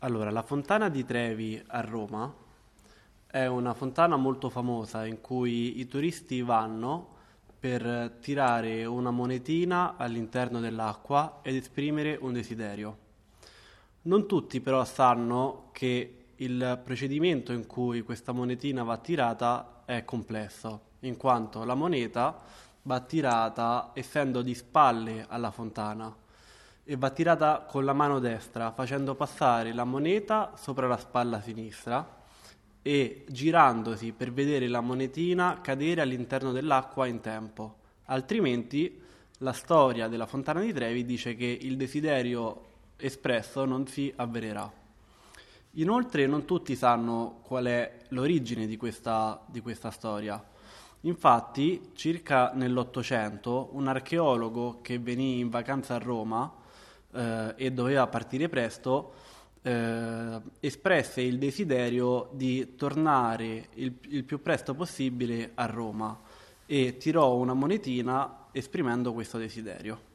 Allora, la Fontana di Trevi a Roma è una fontana molto famosa in cui i turisti vanno per tirare una monetina all'interno dell'acqua ed esprimere un desiderio. Non tutti però sanno che il procedimento in cui questa monetina va tirata è complesso, in quanto la moneta va tirata essendo di spalle alla fontana e va tirata con la mano destra, facendo passare la moneta sopra la spalla sinistra e girandosi per vedere la monetina cadere all'interno dell'acqua in tempo. Altrimenti la storia della Fontana di Trevi dice che il desiderio espresso non si avvererà. Inoltre non tutti sanno qual è l'origine di questa storia. Infatti, circa nell'Ottocento, un archeologo che venì in vacanza a Roma e doveva partire presto, espresse il desiderio di tornare il più presto possibile a Roma e tirò una monetina esprimendo questo desiderio.